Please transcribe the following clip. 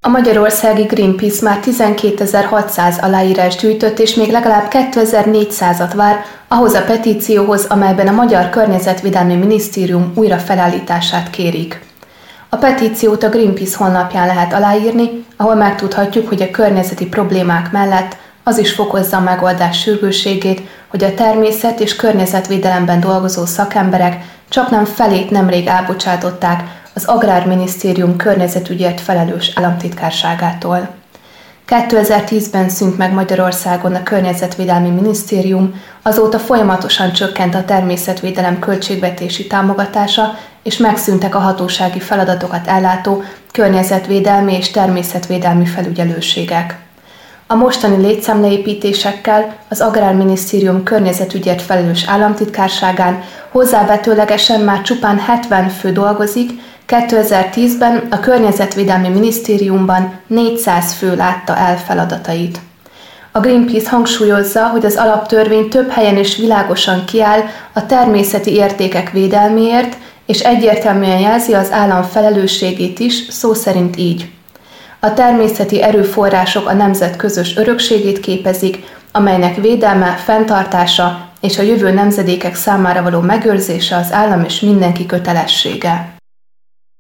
A magyarországi Greenpeace már 12.600 aláírást gyűjtött, és még legalább 2.400-at vár ahhoz a petícióhoz, amelyben a Magyar Környezetvédelmi Minisztérium újra felállítását kérik. A petíciót a Greenpeace honlapján lehet aláírni, ahol megtudhatjuk, hogy a környezeti problémák mellett az is fokozza a megoldás sürgősségét, hogy a természet- és környezetvédelemben dolgozó szakemberek csaknem felét nemrég elbocsátották az Agrárminisztérium környezetügyért felelős államtitkárságától. 2010-ben szűnt meg Magyarországon a Környezetvédelmi Minisztérium, azóta folyamatosan csökkent a természetvédelem költségvetési támogatása, és megszűntek a hatósági feladatokat ellátó környezetvédelmi és természetvédelmi felügyelőségek. A mostani létszámleépítésekkel az Agrárminisztérium környezetügyért felelős államtitkárságán hozzávetőlegesen már csupán 70 fő dolgozik, 2010-ben a Környezetvédelmi Minisztériumban 400 fő látta el feladatait. A Greenpeace hangsúlyozza, hogy az alaptörvény több helyen is világosan kiáll a természeti értékek védelméért, és egyértelműen jelzi az állam felelősségét is, szó szerint így. A természeti erőforrások a nemzet közös örökségét képezik, amelynek védelme, fenntartása és a jövő nemzedékek számára való megőrzése az állam és mindenki kötelessége.